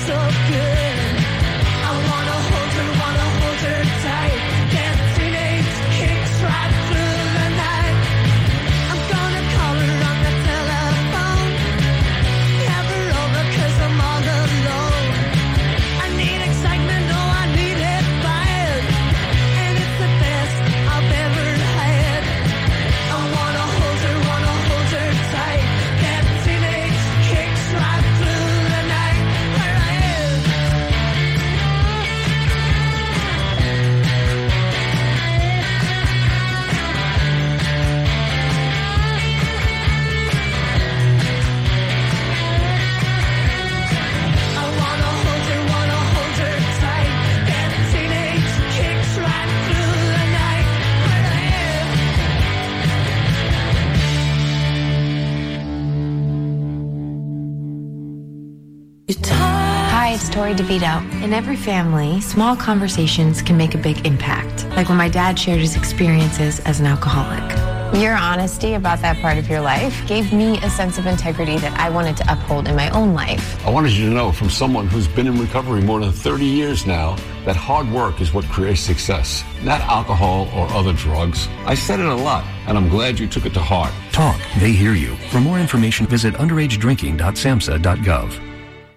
Hi, it's Tori DeVito. In every family, small conversations can make a big impact. Like when my dad shared his experiences as an alcoholic. Your honesty about that part of your life gave me a sense of integrity that I wanted to uphold in my own life. I wanted you to know from someone who's been in recovery more than 30 years now that hard work is what creates success, not alcohol or other drugs. I said it a lot, and I'm glad you took it to heart. Talk. They hear you. For more information, visit underagedrinking.samhsa.gov.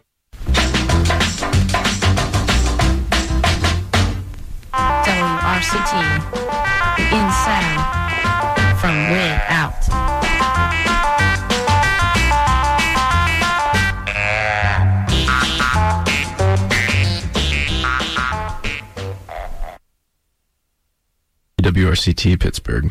WRCT, the in sound from way out. WRCT Pittsburgh.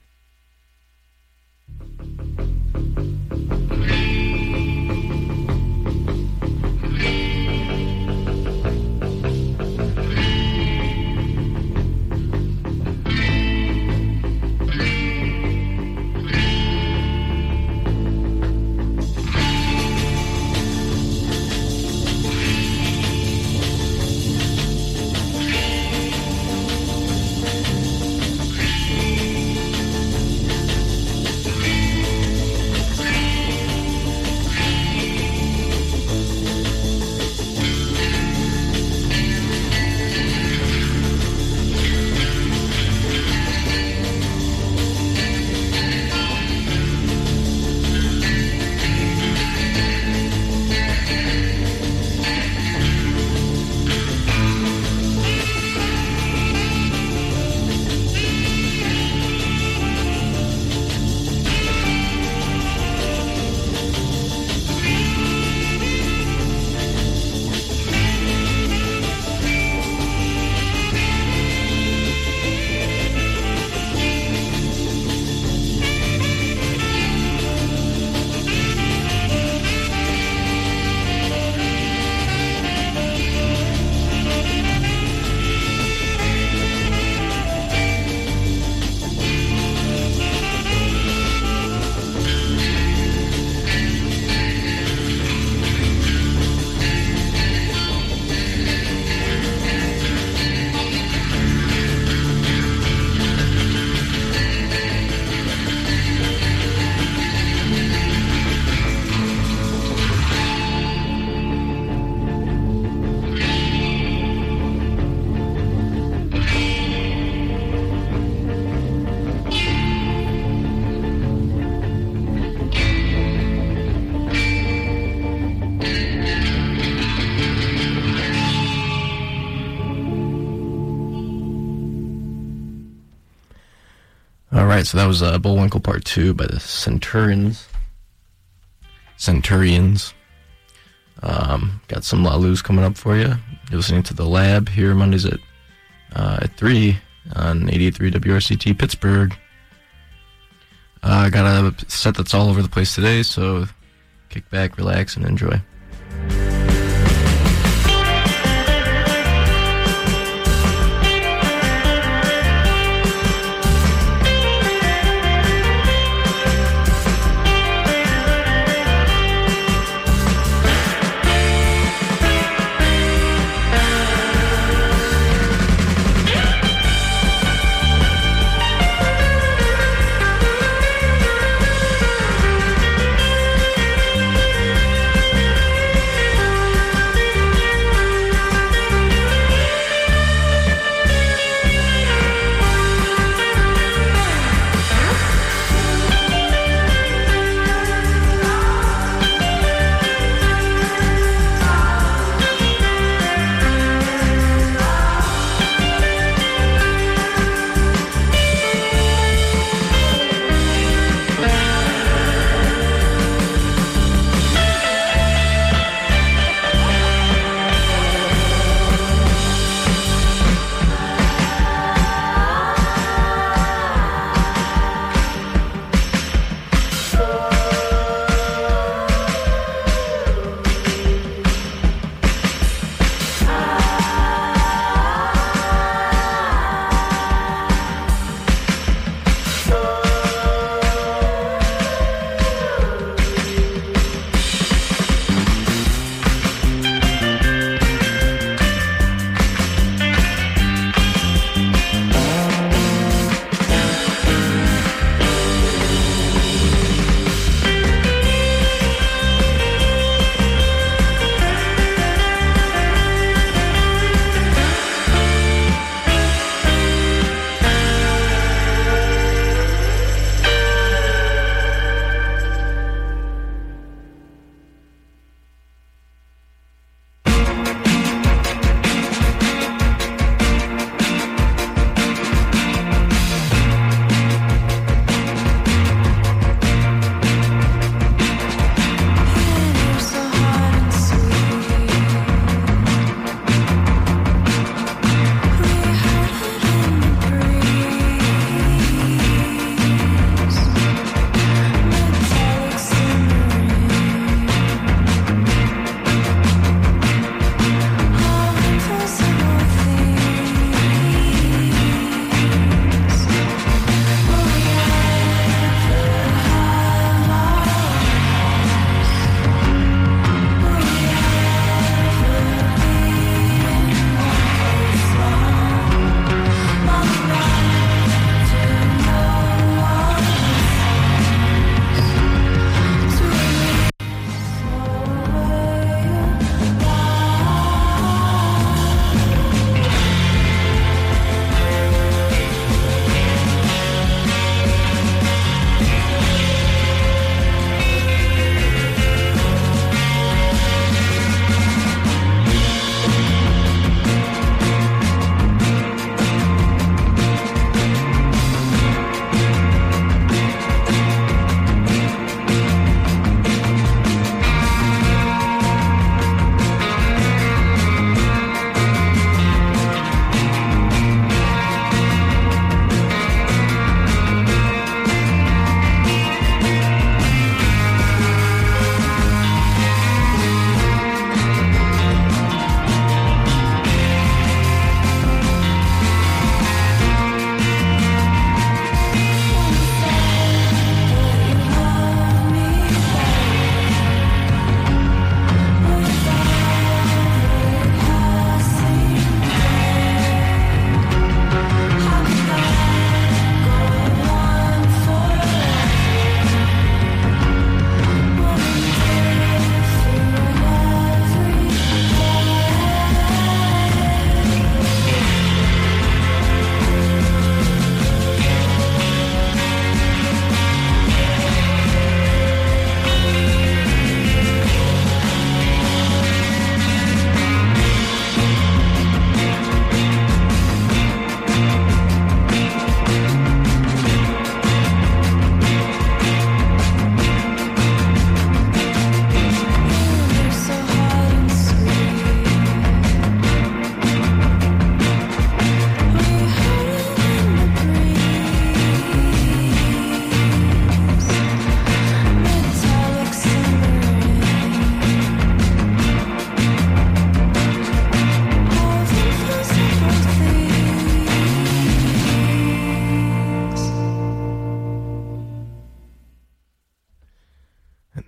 Alright, so that was Bullwinkle Part 2 by the Centurions. Got some La Luz coming up for you. You're listening to The Lab here Mondays at 3 on 88.3 WRCT Pittsburgh. I got a set that's all over the place today, so kick back, relax, and enjoy.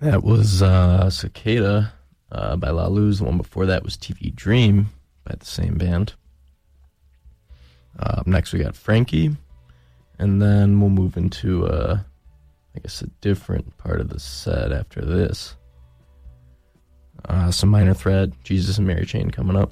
That was Cicada by La Luz. The one before that was TV Dream by the same band. Next we got Frankie. And then we'll move into, I guess, a different part of the set after this. Some Minor Threat, Jesus and Mary Chain coming up.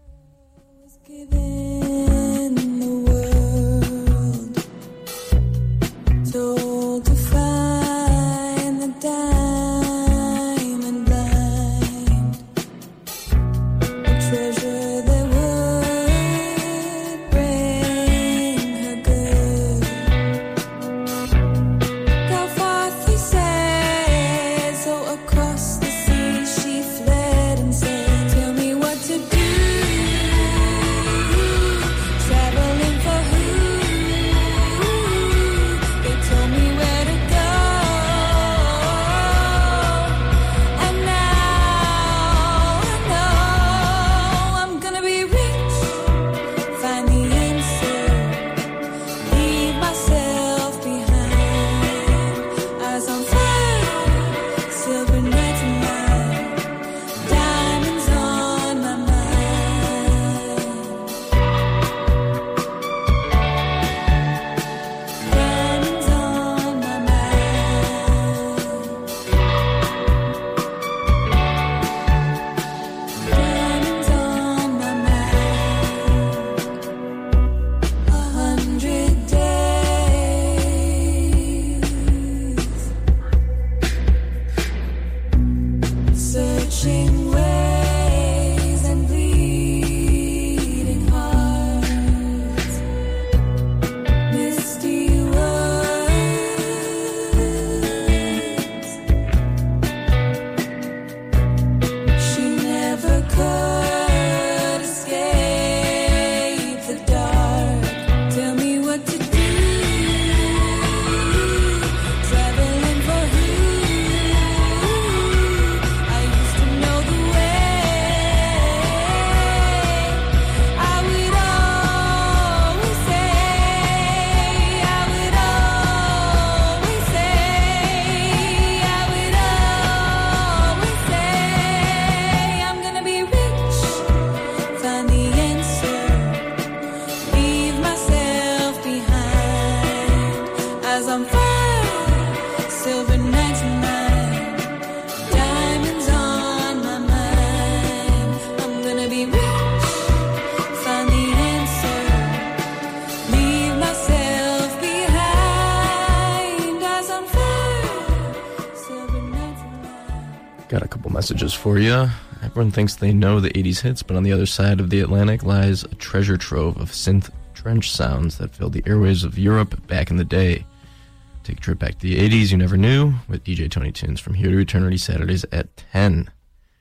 Got a couple messages for you. Everyone thinks they know the 80s hits, but on the other side of the Atlantic lies a treasure trove of synth trench sounds that filled the airwaves of Europe back in the day. Take a trip back to the 80s you never knew with DJ Tony Tunes from Here to Eternity, Saturdays at 10.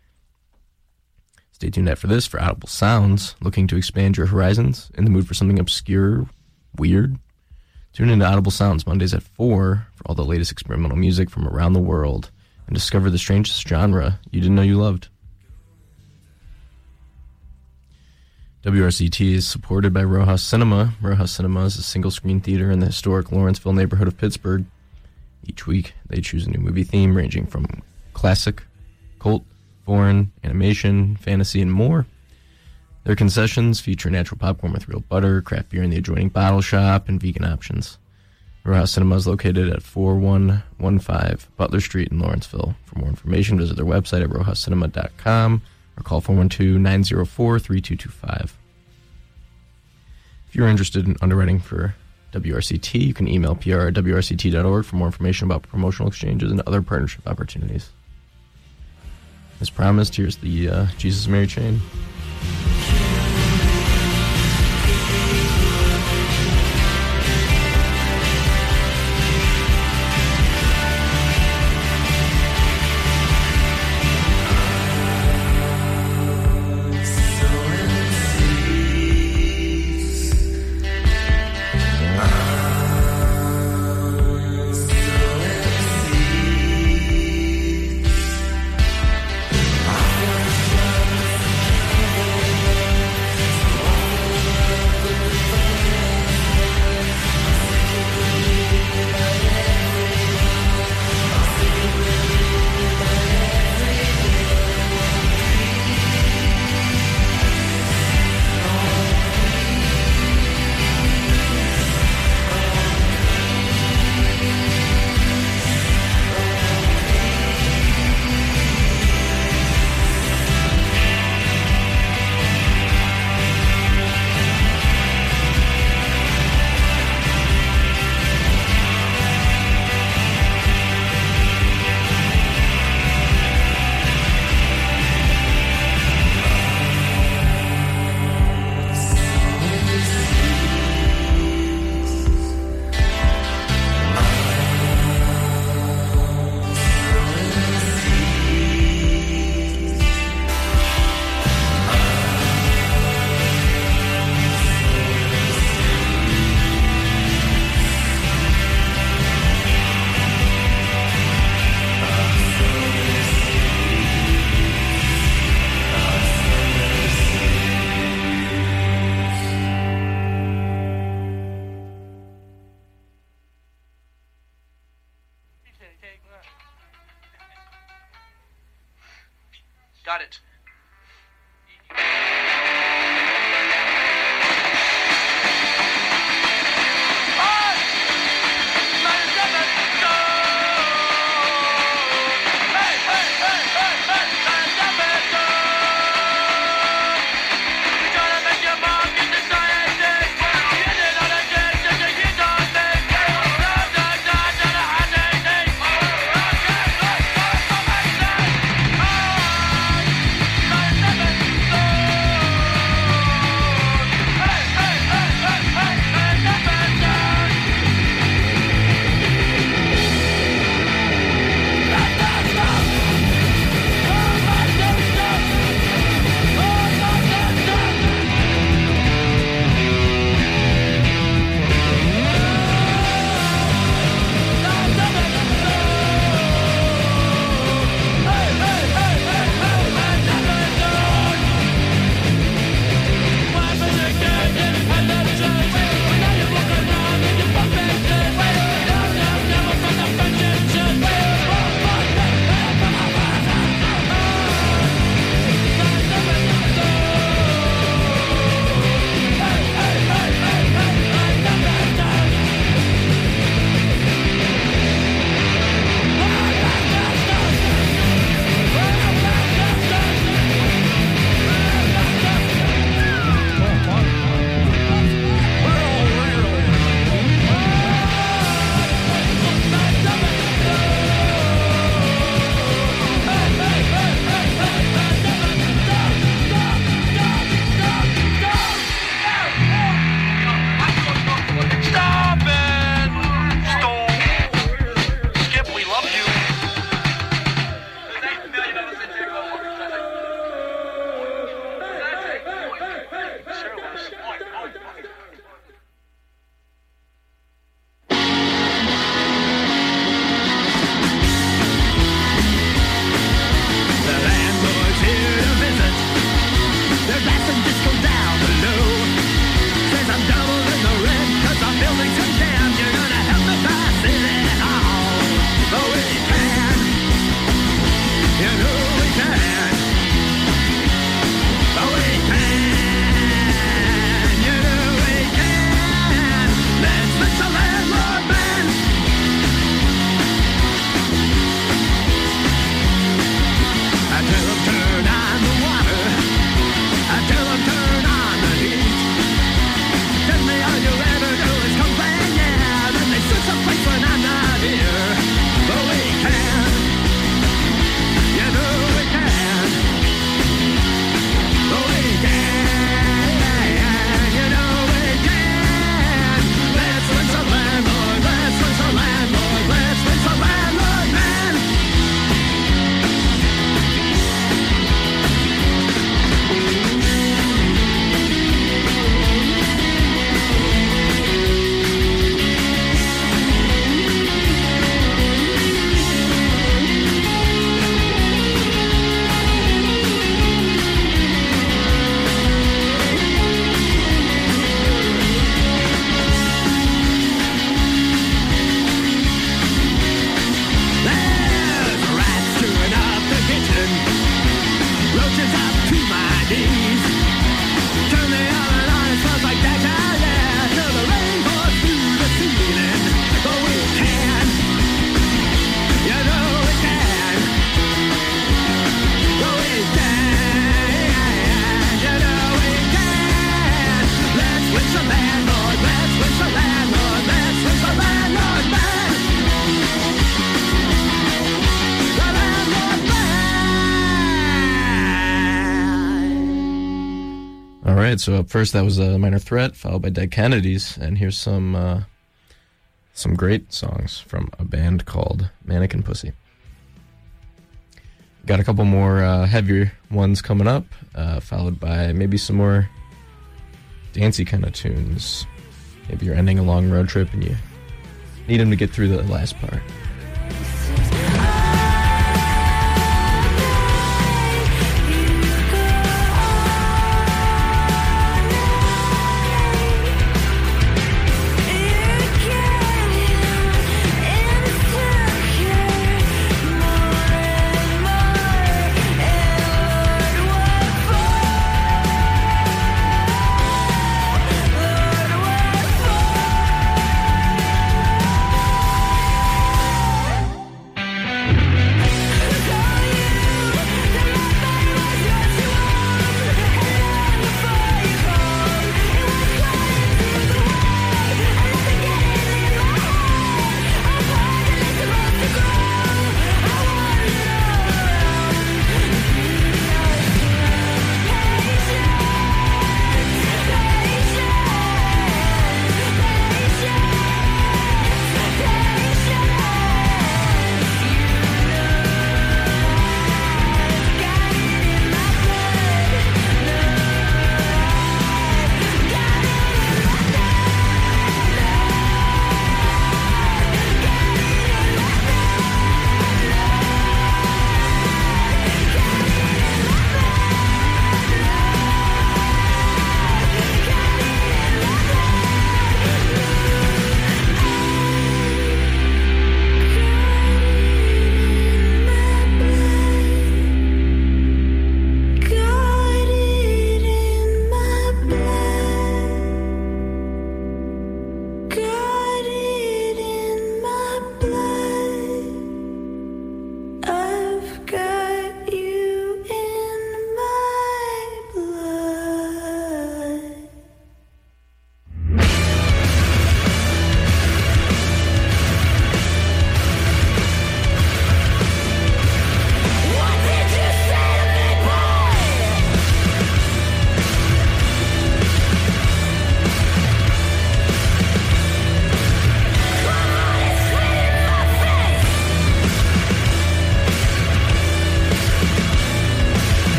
Stay tuned after this for Audible Sounds. Looking to expand your horizons? In the mood for something obscure, weird? Tune into Audible Sounds Mondays at 4 for all the latest experimental music from around the world and discover the strangest genre you didn't know you loved. WRCT is supported by Rojas Cinema. Rojas Cinema is a single-screen theater in the historic Lawrenceville neighborhood of Pittsburgh. Each week, they choose a new movie theme ranging from classic, cult, foreign, animation, fantasy, and more. Their concessions feature natural popcorn with real butter, craft beer in the adjoining bottle shop, and vegan options. Rojas Cinema is located at 4115 Butler Street in Lawrenceville. For more information, visit their website at rojascinema.com or call 412-904-3225. If you're interested in underwriting for WRCT, you can email pr@wrct.org for more information about promotional exchanges and other partnership opportunities. As promised, here's the Jesus and Mary Chain. Kennedys. Turn the oven on, it smells like that, yeah. Till the rain pours through the ceiling. But we can, you know we can. But we can, you know we can. Let's switch the landlord, let's switch the landlord, let's switch the landlord back. The landlord back. All right, so up first that was a Minor Threat, followed by Dead Kennedys, and here's some great songs from a band called Mannequin Pussy. Got a couple more heavier ones coming up, followed by maybe some more dancey kind of tunes. Maybe you're ending a long road trip and you need them to get through the last part.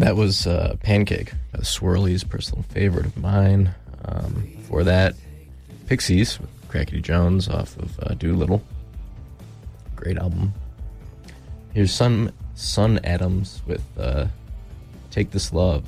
that was Pancake by the Swirlies, personal favorite of mine. For that, Pixies with Crackety Jones off of Doolittle. Great album. Here's Sun Adams with Take This Love.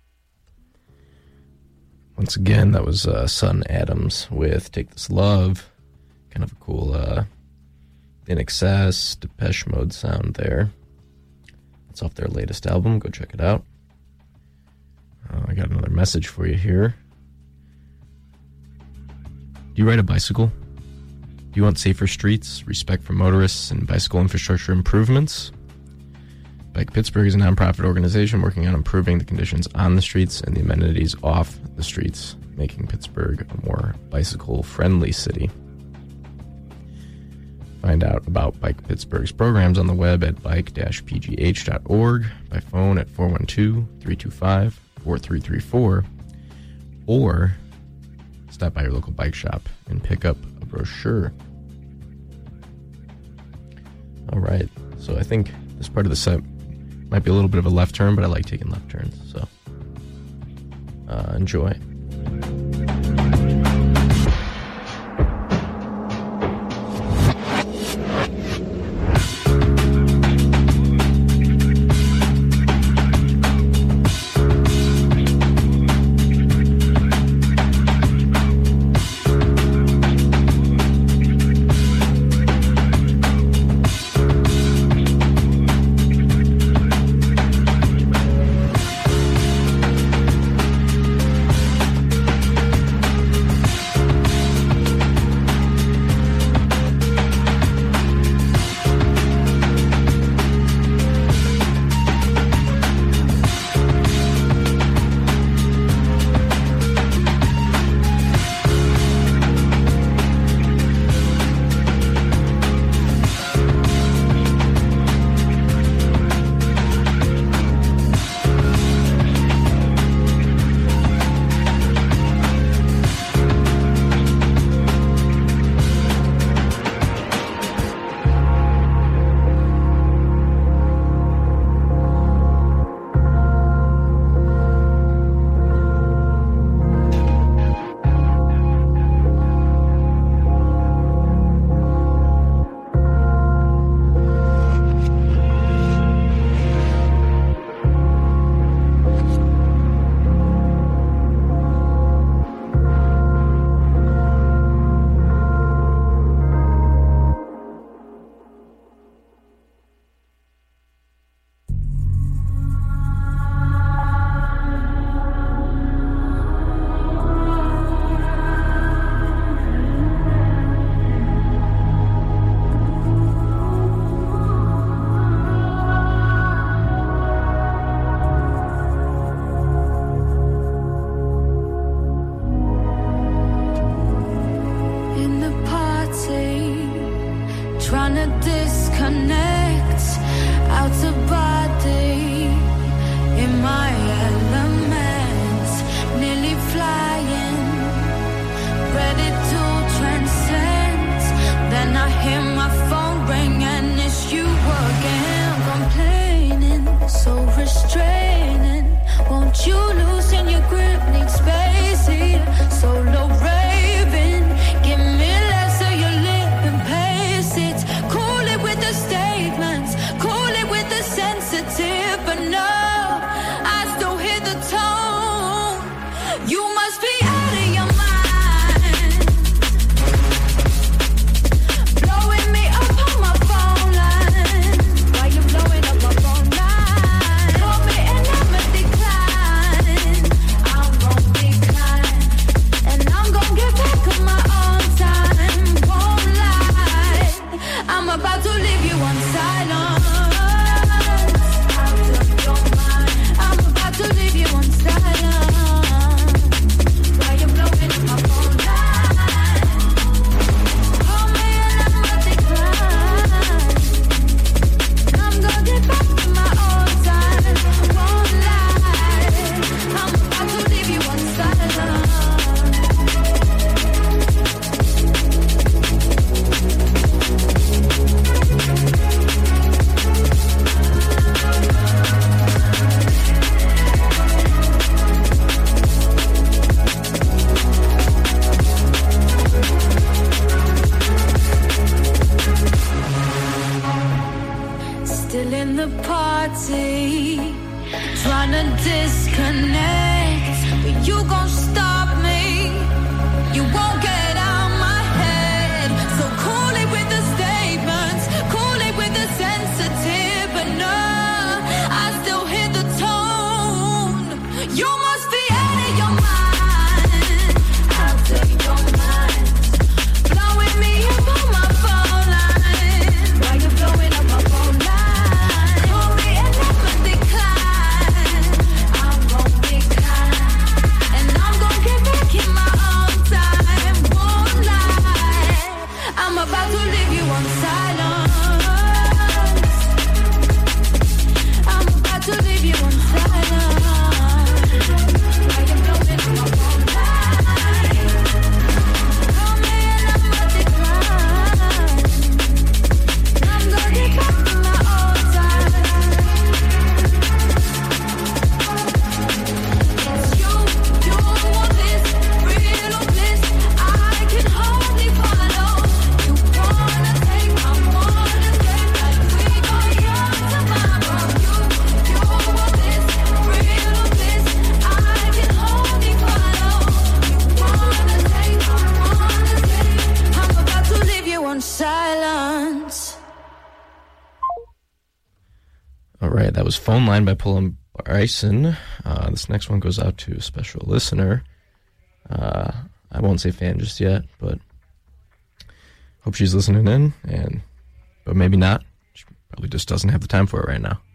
Once again, that was Sun Adams with Take This Love. Kind of a cool In Excess, Depeche Mode sound there. It's off their latest album. Go check it out. I got another message for you here. Do you ride a bicycle? Do you want safer streets, respect for motorists, and bicycle infrastructure improvements? Bike Pittsburgh is a nonprofit organization working on improving the conditions on the streets and the amenities off the streets, making Pittsburgh a more bicycle-friendly city. Find out about Bike Pittsburgh's programs on the web at bike-pgh.org, by phone at 412-325-4334, or stop by your local bike shop and pick up a brochure. All right, so I think this part of the set might be a little bit of a left turn, but I like taking left turns, so enjoy. disconnect, but you gon' stop me. You won't get out my head, so right, that was Phone Line by Pullum Bryson. This next one goes out to a special listener. I won't say fan just yet, but hope she's listening in, but maybe not. She probably just doesn't have the time for it right now.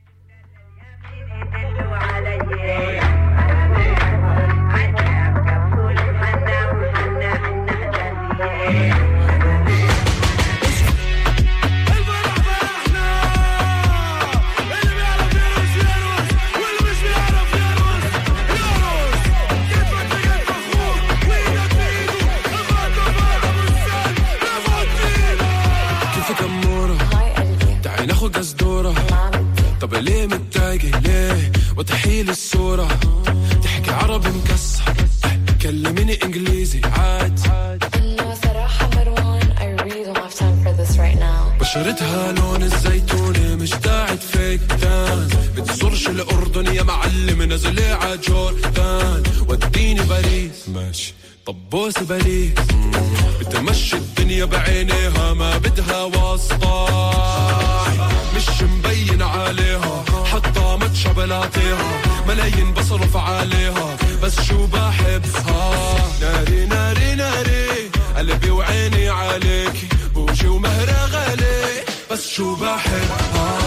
ناخد قصدورة طب ليه متضايقة ليه وتحيل الصورة تحكي عربي مكسر كلميني انجليزي عاد انه صراحة مروان I really don't have time for this right now بشرتها لون الزيتونة مش داعي فيك تان بتزورش الأردن يا معلم نزلي عجوردان وديني باريس ماشي طب بوسي باريس بتمشي الدنيا بعينيها ما بدها واسطة مش مبين عليها حتى متشا بلاطيها ملايين بصرف عليها بس شو بحبها ناري ناري ناري قلبي وعيني عليكي بوجي ومهرة غالي بس شو بحبها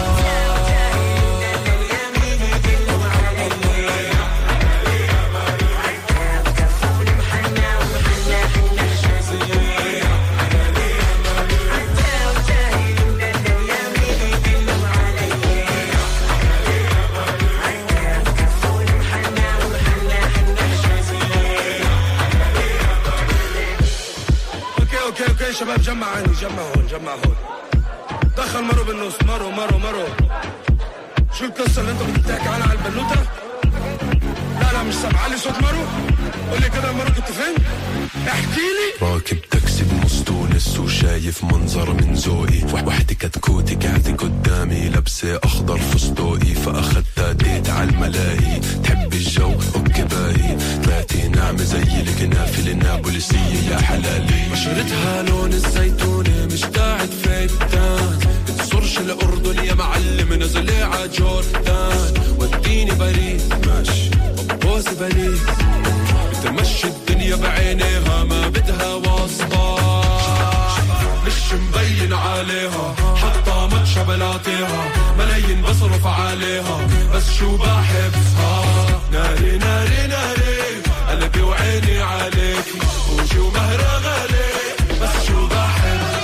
اوكي شباب جمع عيني جمع هون دخل مرو بالنص مرو شو القصة اللي انت بتحكي عنها على البنوتة؟ لا مش سامع لي صوت مرو قول لي كده مرو كنت فين؟ احكي لي راكب تاكسي بنص تونس وشايف منظر من ذوقي وحدة كتكوتي قاعدة قدامي لابسة اخضر فستوقي فاخدتها ديت على الملاهي تحب الجو اوكي باهي طلعتي ناعمة زي الكنافة النابلسية يا حلالي بشرتها لون الزيتونة مش داعي فيتان بتصرش الأردن يا معلم نزلي عجوردان وديني باريس ماشي بوسي باريس بتمشي الدنيا بعينيها ما بدها واسطة مش مبين عليها حتى متشا بلاطيها ملايين بصرف عليها بس شو بحبها ناري ناري ناري قلبي وعيني عليكي بوجي ومهرة غالي بس شو بحبها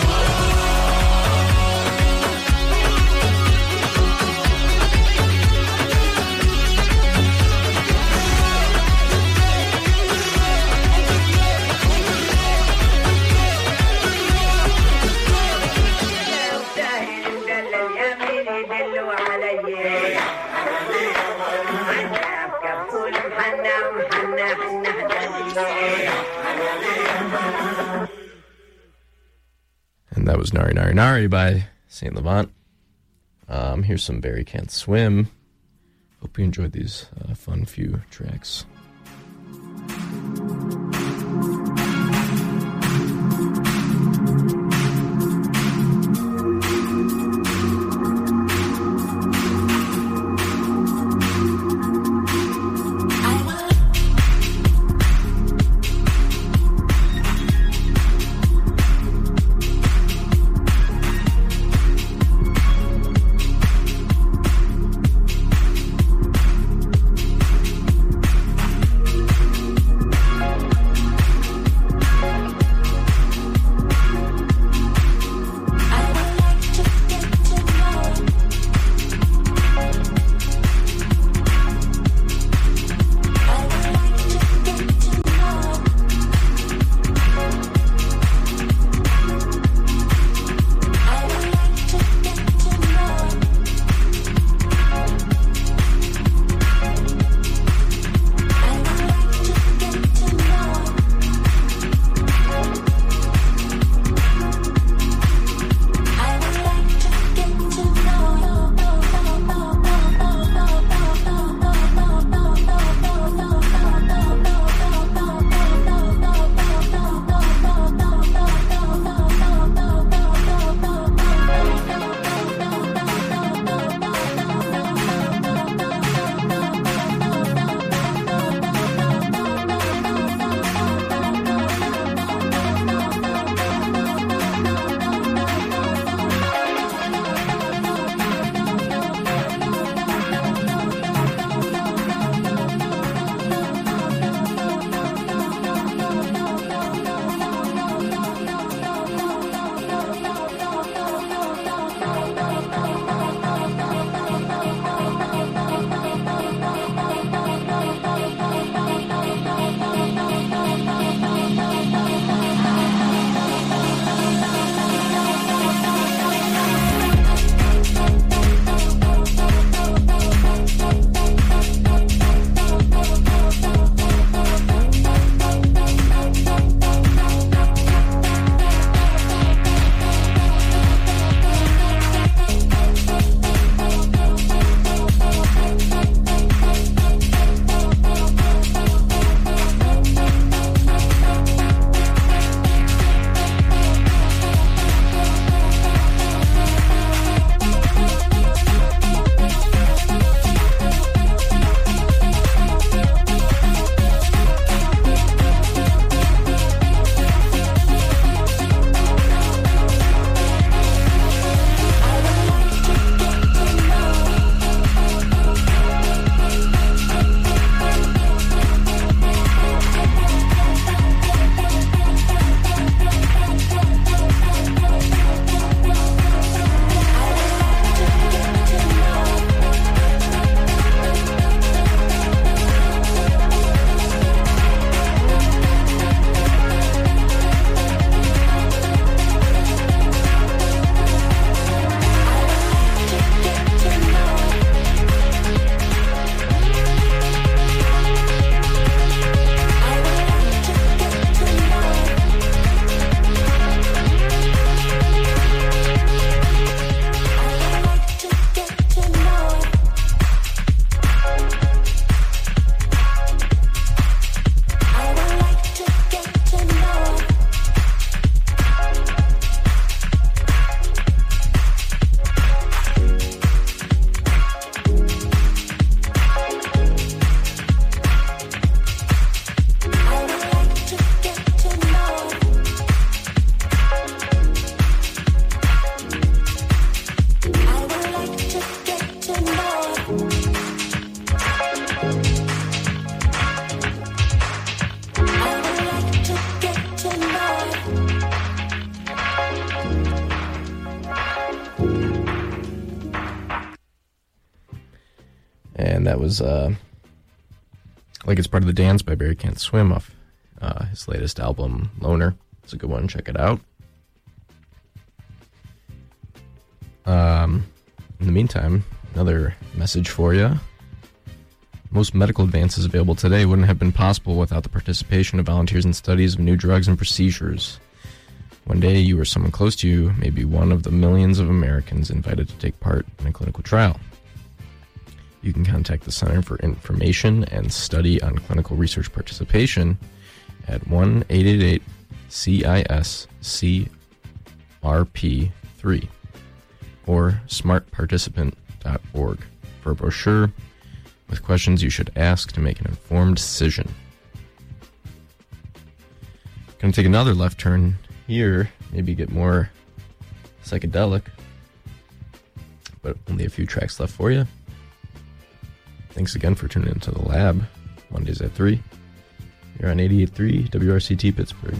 And that was Nari Nari Nari by Saint Levant. Here's some Barry Can't Swim. Hope you enjoyed these fun few tracks. And that was Like It's Part of the Dance by Barry Can't Swim off his latest album, Loner. It's a good one. Check it out. In the meantime, another message for you. Most medical advances available today wouldn't have been possible without the participation of volunteers in studies of new drugs and procedures. One day, you or someone close to you may be one of the millions of Americans invited to take part in a clinical trial. You can contact the Center for Information and Study on Clinical Research Participation at 1-888-CIS-CRP3 or smartparticipant.org for a brochure with questions you should ask to make an informed decision. Going to take another left turn here, maybe get more psychedelic, but only a few tracks left for you. Thanks again for tuning into The Lab, Mondays at 3. You're on 88.3 WRCT Pittsburgh.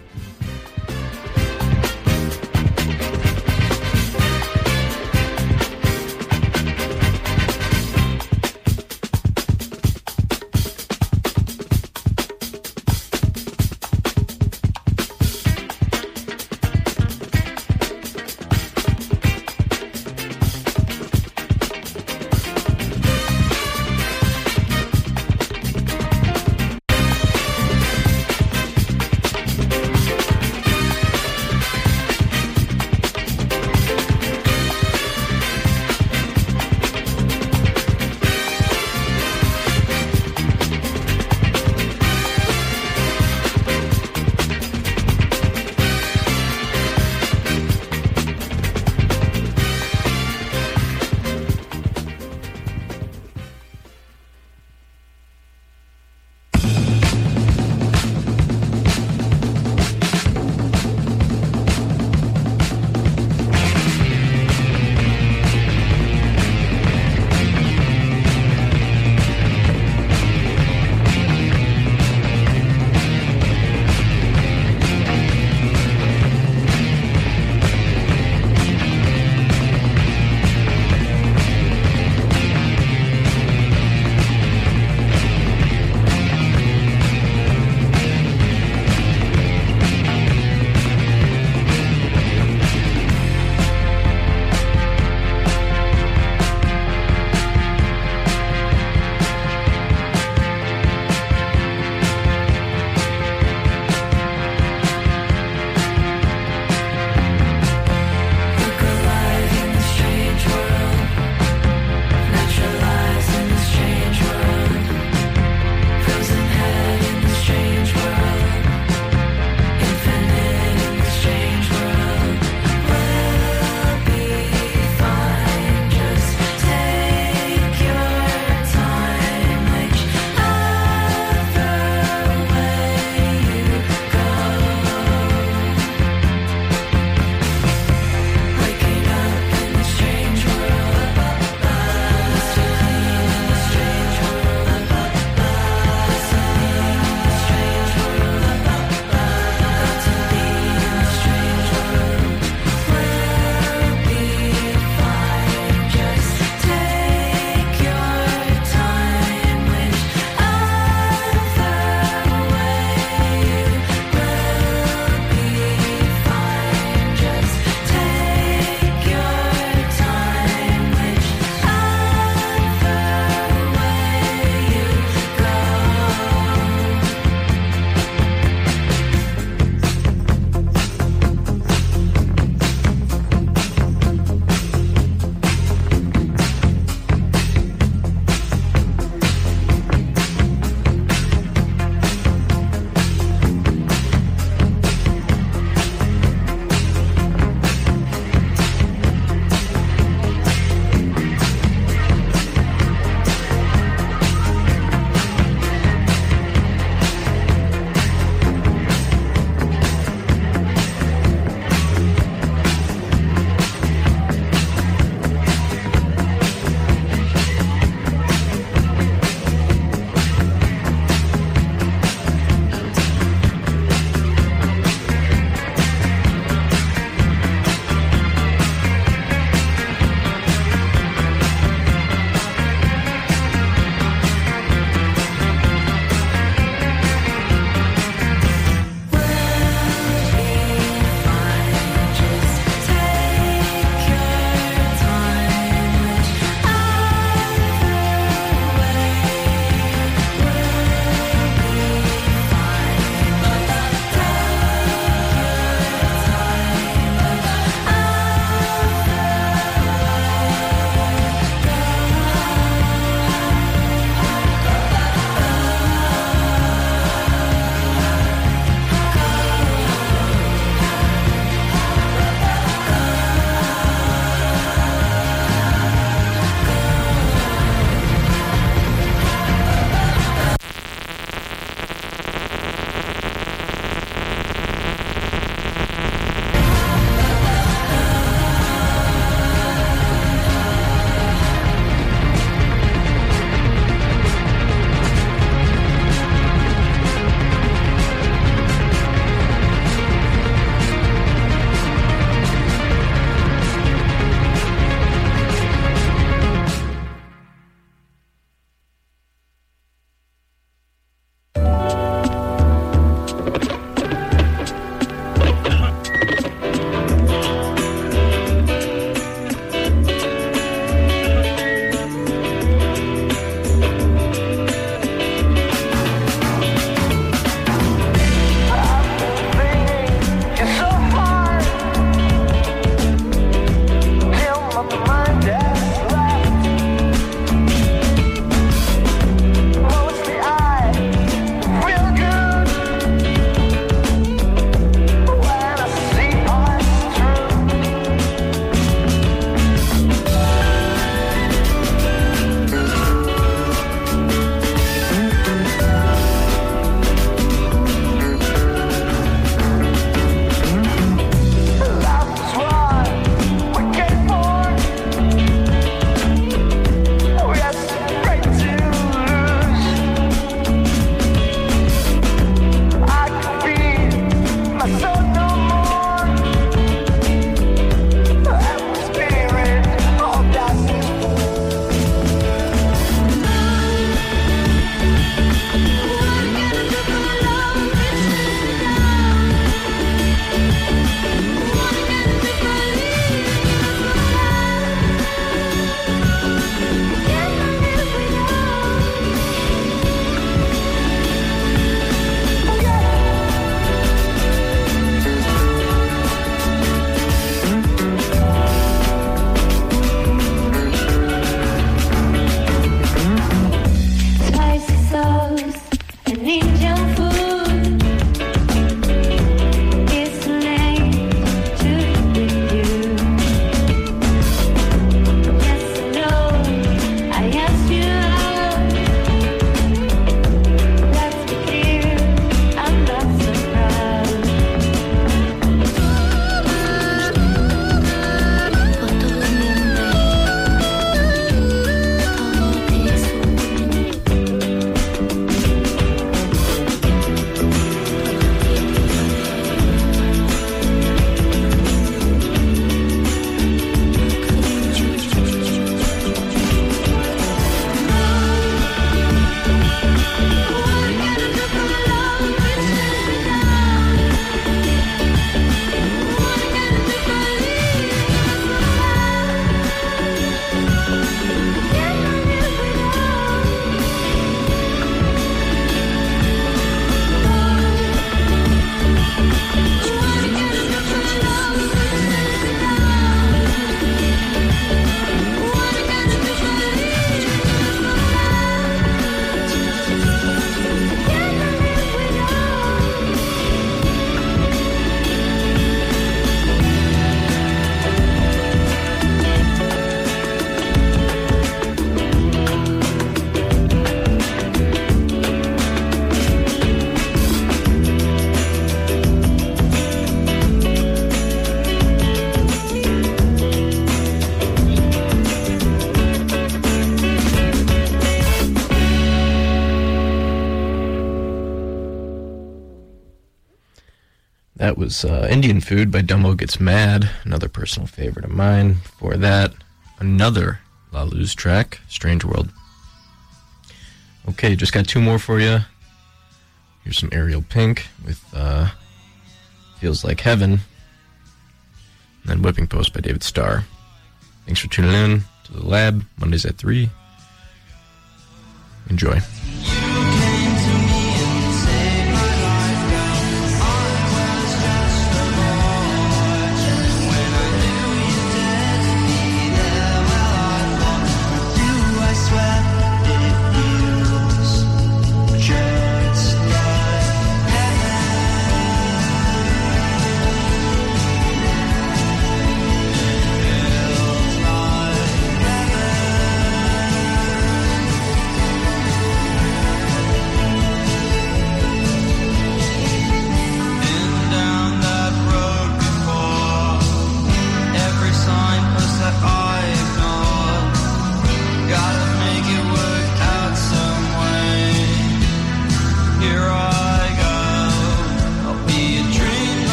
That was Indian Food by Dumbo Gets Mad, another personal favorite of mine. For that, another La Luz track, Strange World. Okay, just got 2 more for you. Here's some Ariel Pink with Feels Like Heaven. And then Whipping Post by David Starr. Thanks for tuning in to The Lab, Mondays at 3. Enjoy.